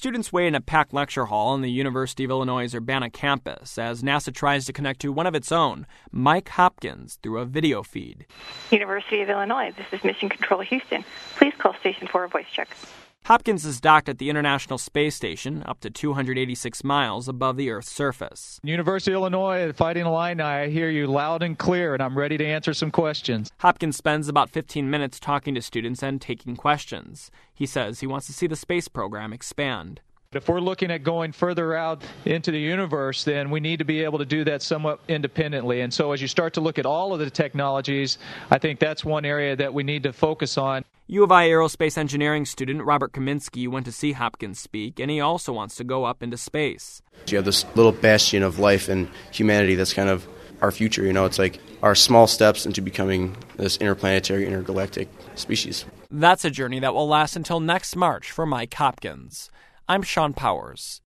students wait in a packed lecture hall on the University of Illinois' Urbana campus as NASA tries to connect to one of its own, Mike Hopkins, through a video feed. University of Illinois, this is Mission Control Houston. Please call Station for a voice check. Hopkins is docked at the International Space Station, up to 286 miles above the Earth's surface. University of Illinois, Fighting Illini, I hear you loud and clear, and I'm ready to answer some questions. Hopkins spends about 15 minutes talking to students and taking questions. He says he wants to see the space program expand. If we're looking at going further out into the universe, then we need to be able to do that somewhat independently. And so as you start to look at all of the technologies, I think that's one area that we need to focus on. U of I aerospace engineering student Robert Kaminsky went to see Hopkins speak, and he also wants to go up into space. You have this little bastion of life and humanity that's kind of our future. It's like our small steps into becoming this interplanetary, intergalactic species. That's a journey that will last until next March for Mike Hopkins. I'm Sean Powers.